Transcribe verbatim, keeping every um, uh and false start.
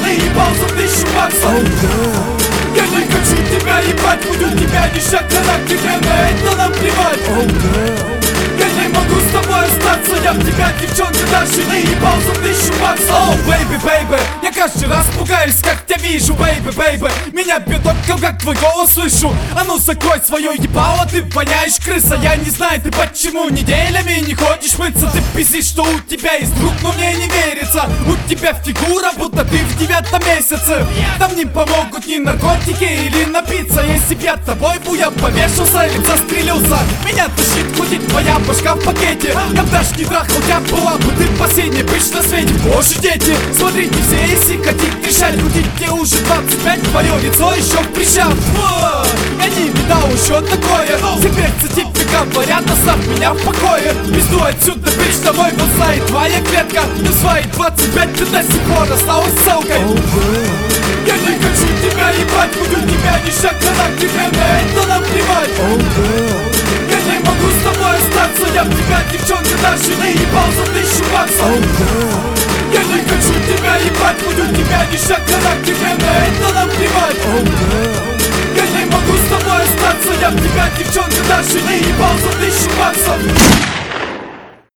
наебал за тысячу баксов. Я не хочу тебя ебать, буду тебя не шоколад, тебе на это наплевать. Я не могу с тобой остаться, я в тебя, девчонка, даже наебал за тысячу баксов. Оу, бэйби, бэйби, я каждый раз пугаюсь, как тебя вижу, бэйби, бэйби. Меня бьет оком, как твой голос слышу. А ну закрой свое ебало, ты воняешь, крыса. Я не знаю, ты почему неделями не ходишь мыться. Ты пиздишь, что у тебя есть друг, но мне не верится. У тебя фигура, будто ты в девятом месяце. Там не помогут ни наркотики или напиться. Если б я тобой был, я повешался или застрелился. Меня тащит, крутит твоя башка в пакете. Я б даже не трахал тебя, была бы ты последняя бич на свете. Боже, дети, смотрите все, если хотите решать, крутить мне уже двадцать пять, твое лицо еще в прищах. Я не видал еще такое. Теперь сертификат говорят, оставь меня в покое. Пизду отсюда, бич, домой, вот знает твоя клетка. Ты в свои двадцать пять, ты до сих пор осталась ссылкой. Я не хочу тебя ебать, буду тебя не шоколад, тебе на это наплевать. Я не могу с тобой остаться, я в тебя, девчонка, даже наебал за тысячу баксов. Я не хочу тебя ебать, буду тебя не шоколад, тебе на это наплевать. Я не могу с тобой остаться, я в тебя, девчонка, даже наебал